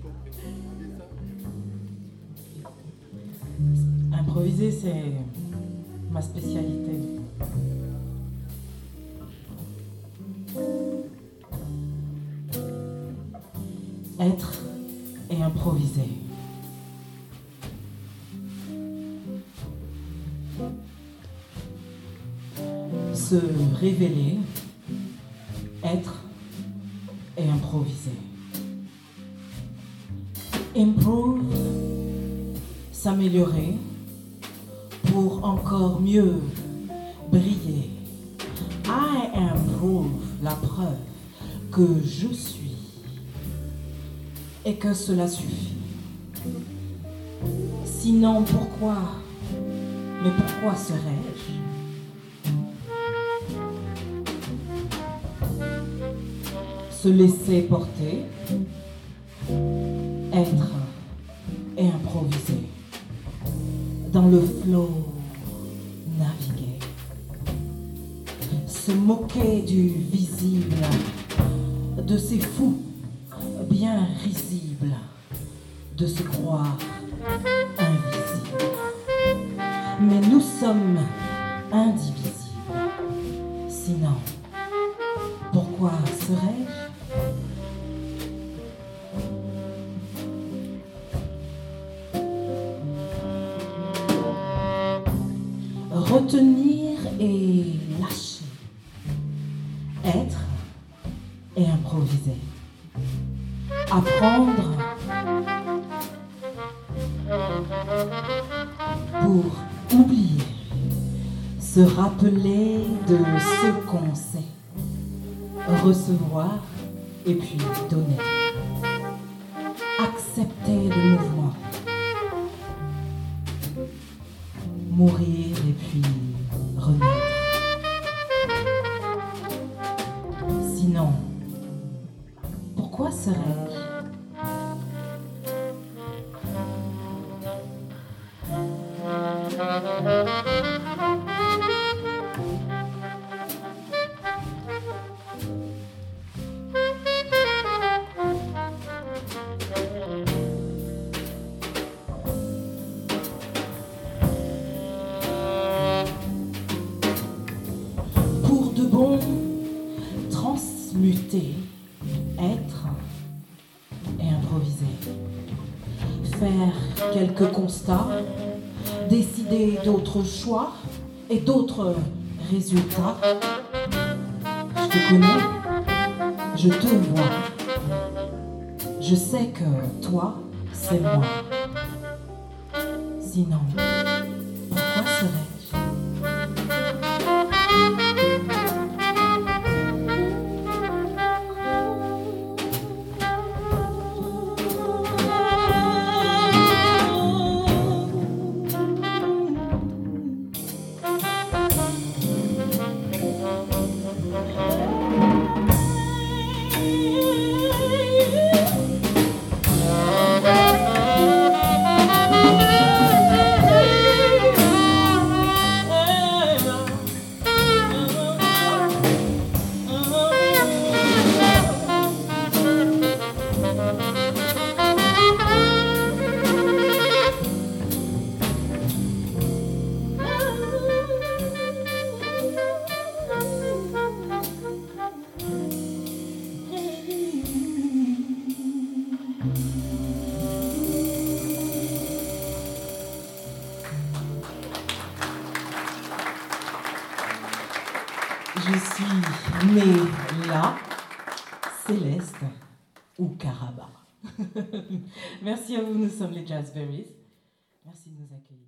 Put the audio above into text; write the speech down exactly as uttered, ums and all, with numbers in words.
Improviser, c'est ma spécialité. Être et improviser. Se révéler, être et improviser. Improve, s'améliorer pour encore mieux briller. I improve, la preuve que je suis et que cela suffit. Sinon, pourquoi, mais pourquoi serais-je? Se laisser porter, être et improviser. Dans le flot, naviguer. Se moquer du visible, de ces fous bien risibles, de se croire invisible. Mais nous sommes indivisibles. Sinon, pourquoi serais-je? Retenir et lâcher, être et improviser, apprendre pour oublier, se rappeler de ce qu'on sait, recevoir et puis donner, accepter le mouvement, mourir et puis renaître. Sinon, pourquoi serais-je? Pour de bon, transmuter, être et improviser. Faire quelques constats, décider d'autres choix et d'autres résultats. Je te connais, je te vois. Je sais que toi, c'est moi. Sinon, pourquoi serais-je? Je suis née là, Céleste ou Caraba. Merci à vous, nous sommes les Jazzberries. Merci de nous accueillir.